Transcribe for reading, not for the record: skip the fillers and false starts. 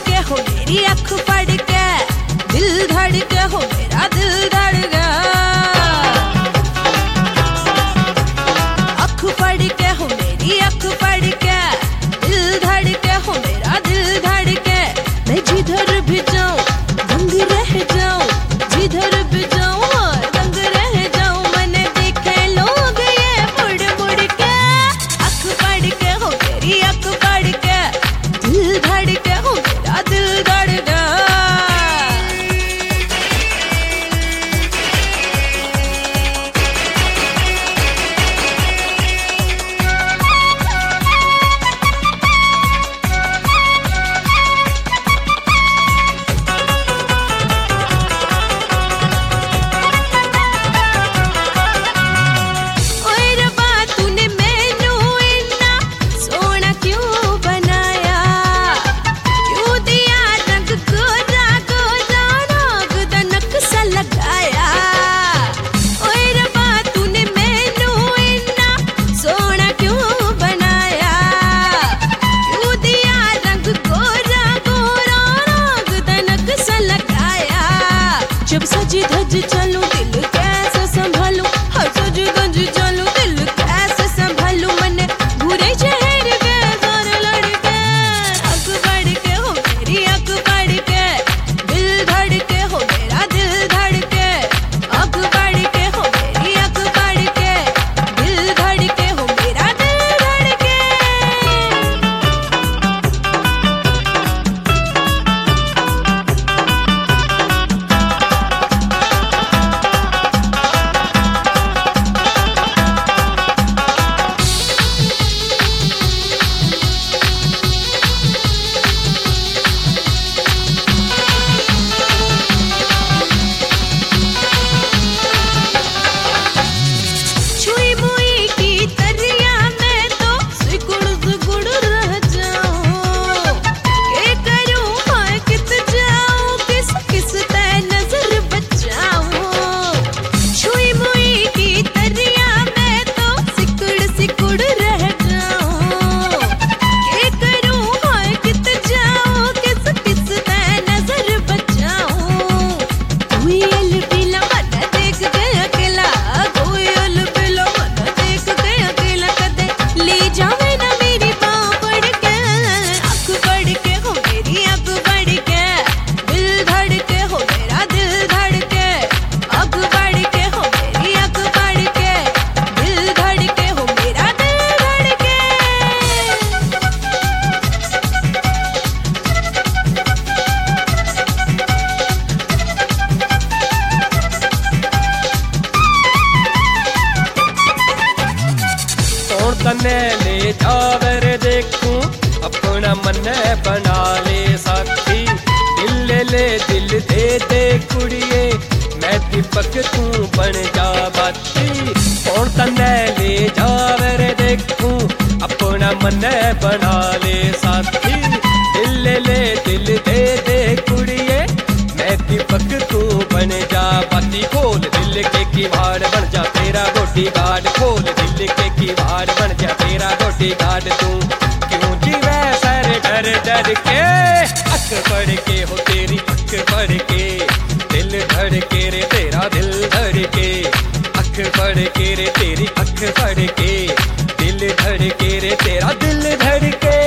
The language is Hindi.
के हो मेरी अख पड़ के, दिल धड़ के हो मेरा दिल धड़ के। अख पड़ के हो मेरी अख पड़ के, दिल धड़ के हो मेरा दिल धड़ के। मैं जिधर भी जाऊं दंग रह जाऊं, जिधर भी जाऊं दंग रह जाऊं। मैंने देखे लोग ये मुड़ मुड़ के, अख पड़ के हो मेरी अख पड़ के, दिल धड़ के हो मेरा दिल धड़ के। जब सज धज चलूं दिल कैसे संभालूं, हर सज धज चलूं दिल कैसे संभालूं। मैंने बुरे शहर के जोर लड़के, अख बढ़ के हो मेरी अख बढ़ के, दिल धड़ के हो मेरा दिल धड़ के। अख बढ़ के हो मेरी अख बढ़ के, दिल धड़ के हो मेरा दिल धड़ के। तने ले जावर देखूं अपना मन बना ले साथी। दिल ले दिल दे दे कुड़िए, मैं दीपक तू बन जा बाती। कौन तने ले जावर देखूं अपना मन बना ले साथी। दिल ले दिल दे दे कुड़िए, मैं दीपक तू बन जा बाती। खोल दिल के किवाड़ बन जा तेरा बॉडीगार्ड, खोल दिल के किवाड़ बन जा तेरा बॉडीगार्ड। तू क्यों जीवे सर डर डर के, अख पड़ के हो तेरी अख पड़ के, दिल धड़ के रे तेरा दिल धड़ के। अख पड़ के रे तेरी अख पड़ के, दिल धड़ के रे तेरा दिल धड़ के।